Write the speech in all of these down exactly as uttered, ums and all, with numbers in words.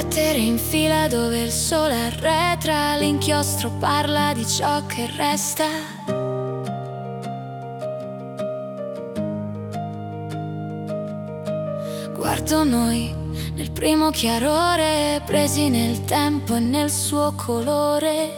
Lettere in fila dove il sole arretra, l'inchiostro parla di ciò che resta. Guardo noi nel primo chiarore, presi nel tempo e nel suo colore.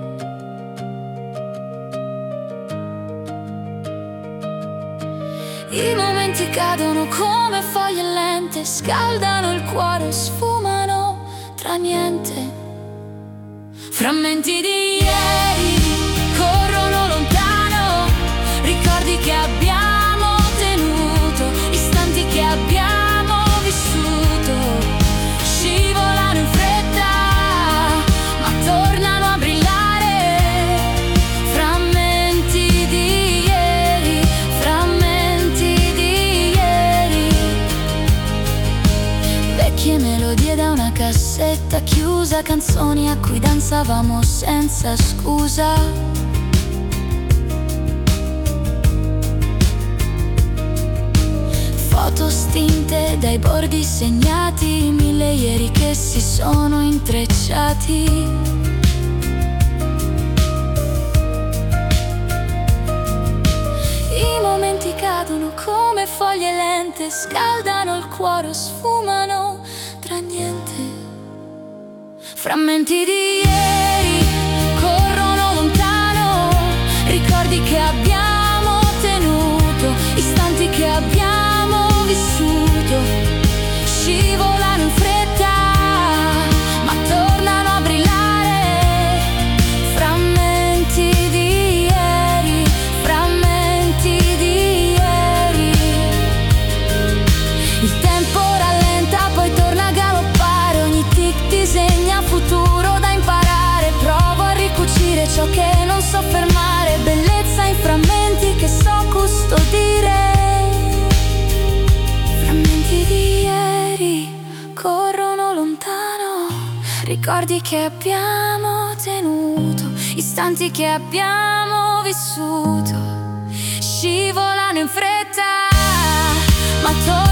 I momenti cadono come foglie lente, scaldano il cuore, sfumano tra niente. Frammenti di ieri corrono lontano, ricordi che abbiamo tenuto, istanti che abbiamo vissuto, scivolano in fretta ma tornano a brillare. Frammenti di ieri, frammenti di ieri, vecchie melodie da una cassetta chiusa, canzoni a cui danzavamo senza scusa. Foto stinte dai bordi segnati, mille ieri che si sono intrecciati. I momenti cadono come foglie lente, scaldano il cuore, sfumano tra niente. Frammenti di ieri corrono lontano, ricordi che abbiamo tenuto, istanti che abbiamo vissuto, scivolano in fretta ma tornano a brillare. Frammenti di ieri, frammenti di ieri. Il tempo rallenta poi torna a galoppare, ogni tic disegna futuro da imparare. Provo a ricucire ciò che non so fermare, bellezza in frammenti che so custodire. Frammenti di ieri corrono lontano, ricordi che abbiamo tenuto, istanti che abbiamo vissuto, scivolano in fretta ma tornano